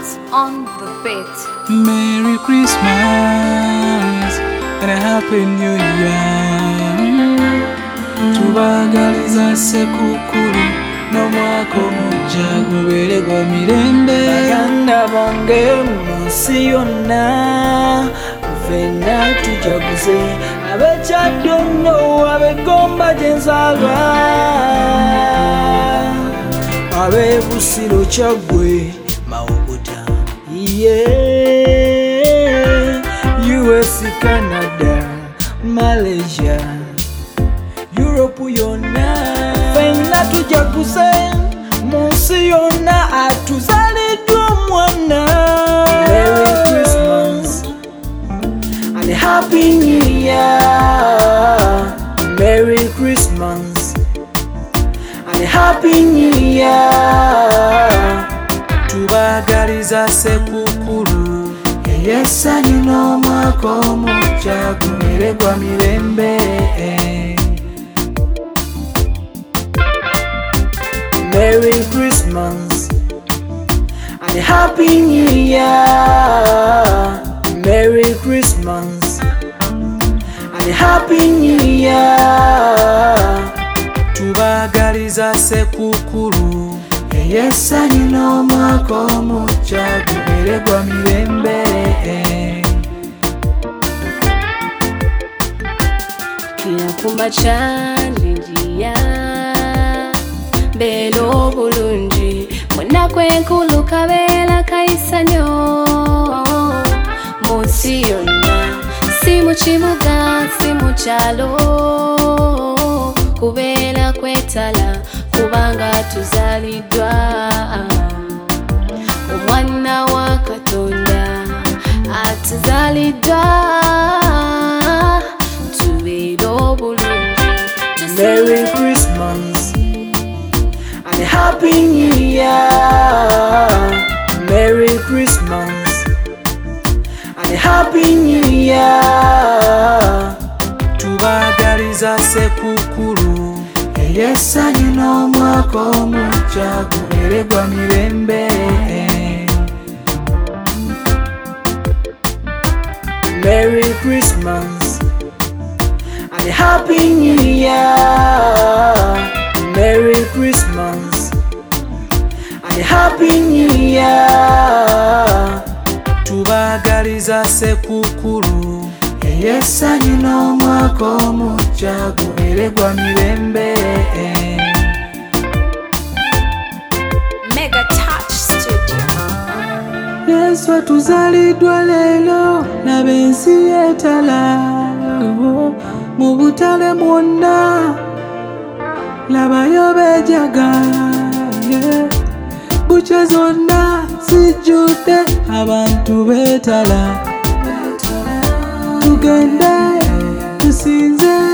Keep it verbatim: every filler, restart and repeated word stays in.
Christmas on the beat. Merry Christmas and a Happy New Year. Tubagaliza sekukulu n'omwaka omujja gubeere gwa mirembe. Baganda bange munsi yonna ffenna tujaguze, abekyaddono ab'egomba gye nzaalwa, ab'e Busiro Kyaggwe Mawokota, yeah, U S, Canada, Malaysia, Europe yonna ffenna tujaguze, munsi yonna atuzaliddwa omwana. Merry Christmas and a Happy New Year. Merry Christmas and a Happy New Year. Tubagaliza sekukulu ey'essanyu n'omwaka omujja gubeere gwa mirembe. Merry Christmas and a Happy New Year. Merry Christmas and a Happy New Year. Tubagaliza sekukulu ey'essanyu n'omwaka omujja gubeere gwa mirembe. Kinakumba kyanje njiya beera obulungi, bonna kwenkulu kabeera kayisanyo mu nsi yonna, si mu kibuga si mu kyalo, kubeera kwetala kubanga tuzaaliddwa omwana wa Katonda atuzaaliddwa, tubeera obulungi. Merry Christmas and a Happy New Year. Merry Christmas and a Happy New Year. Tubagaliza sekukulu ey'essanyu n'omwaka omujja gubeere gwa mirembe. Merry Christmas and a Happy New Year. Merry Christmas and a Happy New Year. Tubagaliza sekukulu ey'essanyu n'omwaka omujja gubeere gwa mirembe. Mega Touch Studio. Yesu atuzaaliddwa leero, laba ensi yeetala mu butale mwonna, labayo beejagala, yeah. Bukya zonna zijjudde abantu beetala, tugende tusinze